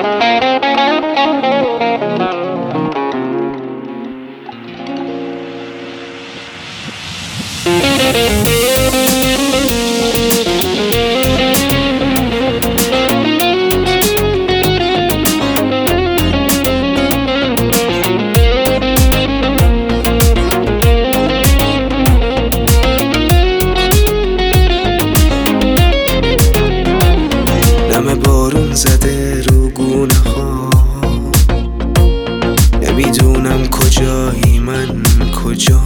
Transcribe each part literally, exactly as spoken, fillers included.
نم بارون زده رو گونه ها، نمیدونم کجایی من کجا.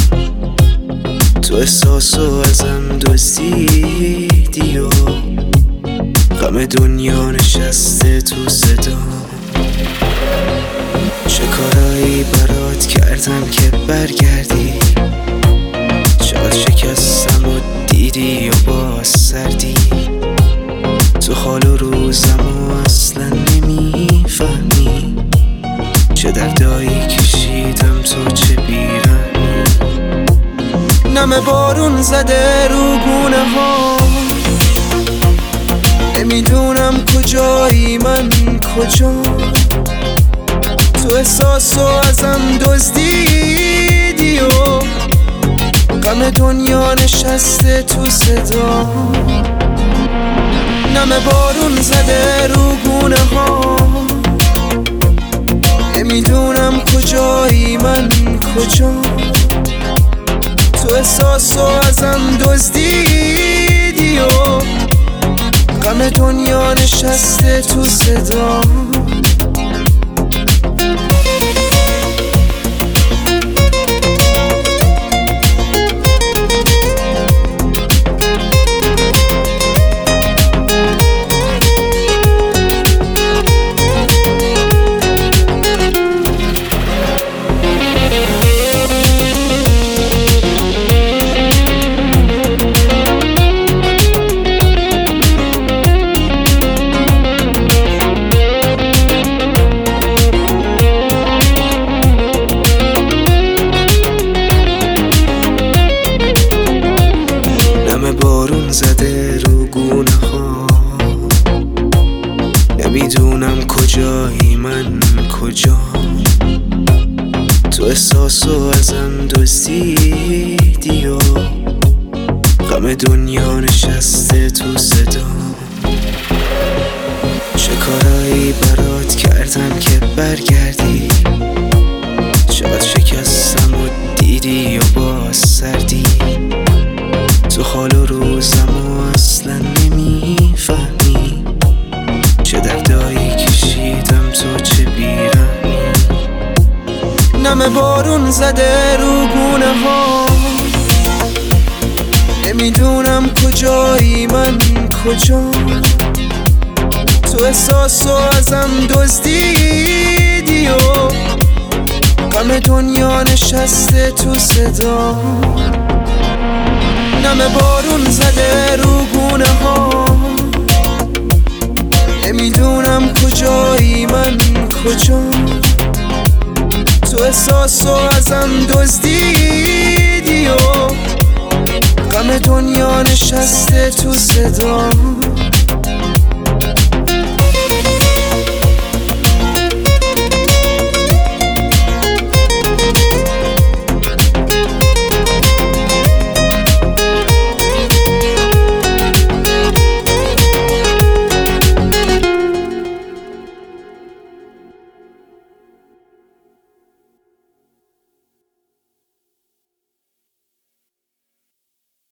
تو احساسو ازم دزدیدی و غم دنیا نشسته تو صدا. چه کارایی برات کردم که برگردی؟ شاید شکستم و دیدی و باز سردی. تو حال و روزم و اصلا نمیفهمی چه دردایی کشیدم تو چه بیرحمی. نم بارون زده رو گونه ها، نمیدونم کجایی من کجا. تو احساسو ازم دزدیدی و غم دنیا نشسته تو صدا. نم بارون زده رو گونه ها، نمیدونم کجایی من کجا. تو احساسو ازم دزدیدی و غم دنیا نشسته تو صدا. بارون زده رو گونه ها، نمیدونم کجایی من کجا. تو احساسو ازم دزدیدی و غم دنیا نشسته تو صدا. چه کارایی برات کردم که برگردی؟ شاید شکستم و دیدی و باز سردی. تو حال و روزم و اصلا نمیفهمی چه دردایی کشیدم تو چه بیرحمی. نم بارون زده رو گونه ها، نمیدونم کجایی من کجا. تو احساسو ازم دزدیدی و غم دنیا نشسته تو صدا. نم بارون زده رو گونه ها، نمیدونم کجایی من کجا. تو احساسو ازم دزدیدی و غم دنیا نشسته تو صدا.